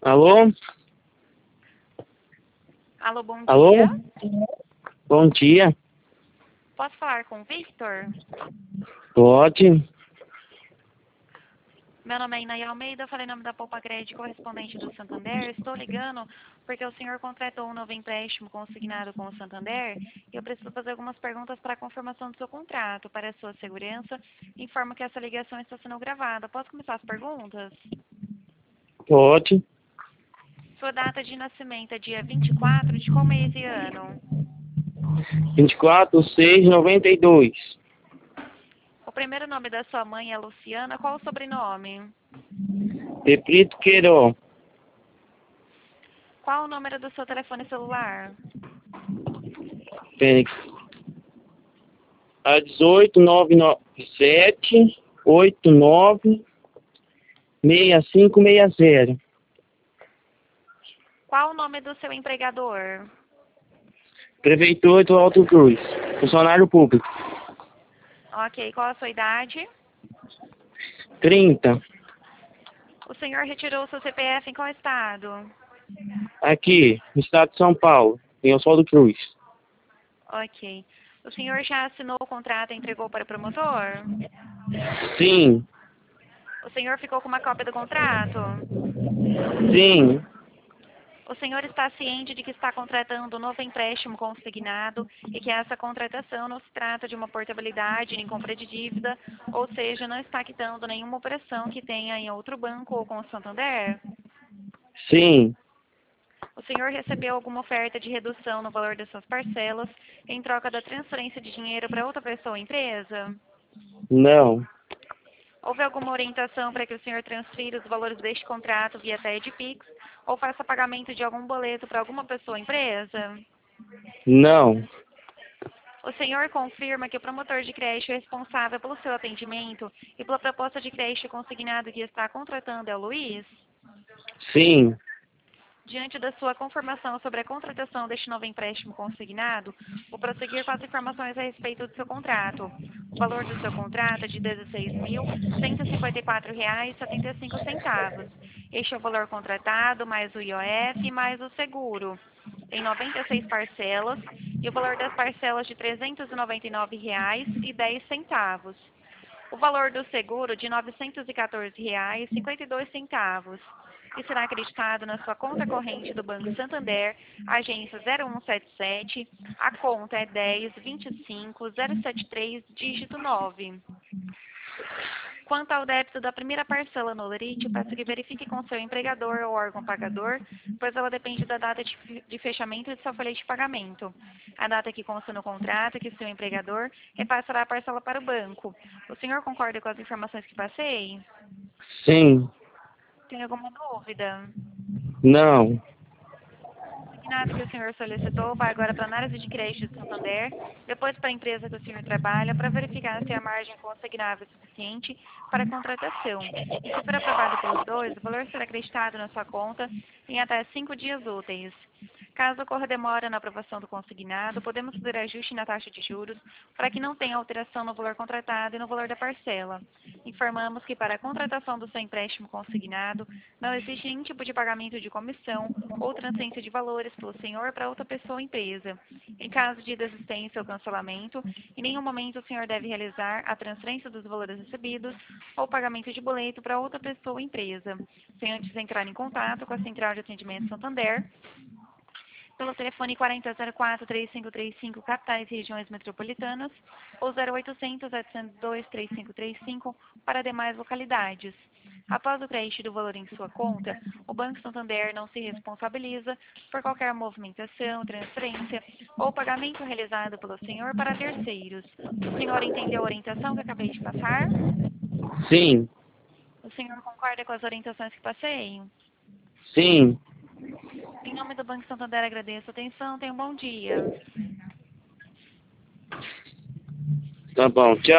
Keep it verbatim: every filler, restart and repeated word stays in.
Alô? Alô, bom Alô? dia. Bom dia. Posso falar com o Victor? Pode? Meu nome é Inaia Almeida, falei em nome da Poupa Crédito, correspondente do Santander. Estou ligando porque o senhor contratou um novo empréstimo consignado com o Santander e eu preciso fazer algumas perguntas para a confirmação do seu contrato. Para a sua segurança, informo que essa ligação está sendo gravada. Posso começar as perguntas? Pode. Sua data de nascimento é dia vinte e quatro de qual mês e ano? vinte e quatro, seis, noventa e dois. O primeiro nome da sua mãe é Luciana. Qual o sobrenome? Deprito Queiroz. Qual o número do seu telefone celular? Fênix. A dezoito, nove nove sete, oito nove, seis cinco seis zero. Qual o nome do seu empregador? Prefeitura do Alto Cruz. Funcionário público. Ok, qual a sua idade? trinta. O senhor retirou o seu C P F em qual estado? Aqui, no estado de São Paulo, em Oswaldo Cruz. Ok. O senhor já assinou o contrato e entregou para o promotor? Sim. O senhor ficou com uma cópia do contrato? Sim. O senhor está ciente de que está contratando um novo empréstimo consignado e que essa contratação não se trata de uma portabilidade nem compra de dívida, ou seja, não está quitando nenhuma operação que tenha em outro banco ou com o Santander? Sim. O senhor recebeu alguma oferta de redução no valor das suas parcelas em troca da transferência de dinheiro para outra pessoa ou empresa? Não. Houve alguma orientação para que o senhor transfira os valores deste contrato via T E D Pix ou faça pagamento de algum boleto para alguma pessoa ou empresa? Não. O senhor confirma que o promotor de crédito responsável pelo seu atendimento e pela proposta de crédito consignado que está contratando é o Luiz? Sim. Diante da sua confirmação sobre a contratação deste novo empréstimo consignado, vou prosseguir com as informações a respeito do seu contrato. O valor do seu contrato é de dezesseis mil cento e cinquenta e quatro reais e setenta e cinco centavos. Este é o valor contratado, mais o I O F, mais o seguro, em noventa e seis parcelas, e o valor das parcelas de trezentos e noventa e nove reais e dez centavos. O valor do seguro de novecentos e quatorze reais e cinquenta e dois centavos. E será acreditado na sua conta corrente do Banco Santander, agência zero um sete sete, a conta é dez, vinte e cinco, zero setenta e três, dígito nove. Quanto ao débito da primeira parcela no Lerite, peço que verifique com seu empregador ou órgão pagador, pois ela depende da data de de fechamento de sua folha de pagamento. A data que consta no contrato é que seu empregador repassará a parcela para o banco. O senhor concorda com as informações que passei? Sim. Tem alguma dúvida? Não. O consignado que o senhor solicitou vai agora para a análise de crédito do Santander, depois para a empresa que o senhor trabalha, para verificar se a margem consignável é suficiente para a contratação. E se for aprovado pelos dois, o valor será acreditado na sua conta em até cinco dias úteis. Caso ocorra demora na aprovação do consignado, podemos fazer ajuste na taxa de juros para que não tenha alteração no valor contratado e no valor da parcela. Informamos que para a contratação do seu empréstimo consignado, não existe nenhum tipo de pagamento de comissão ou transferência de valores pelo senhor para outra pessoa ou empresa. Em caso de desistência ou cancelamento, em nenhum momento o senhor deve realizar a transferência dos valores recebidos ou pagamento de boleto para outra pessoa ou empresa, sem antes entrar em contato com a Central de Atendimento Santander, pelo telefone quarenta zero quatro, três cinco três cinco, capitais e regiões metropolitanas, ou zero oitocentos, setecentos e dois, três cinco três cinco para demais localidades. Após o crédito do valor em sua conta, o Banco Santander não se responsabiliza por qualquer movimentação, transferência ou pagamento realizado pelo senhor para terceiros. O senhor entendeu a orientação que acabei de passar? Sim. O senhor concorda com as orientações que passei? Sim. Em nome do Banco Santander, agradeço a atenção. Tenha um bom dia. Tá bom. Tchau.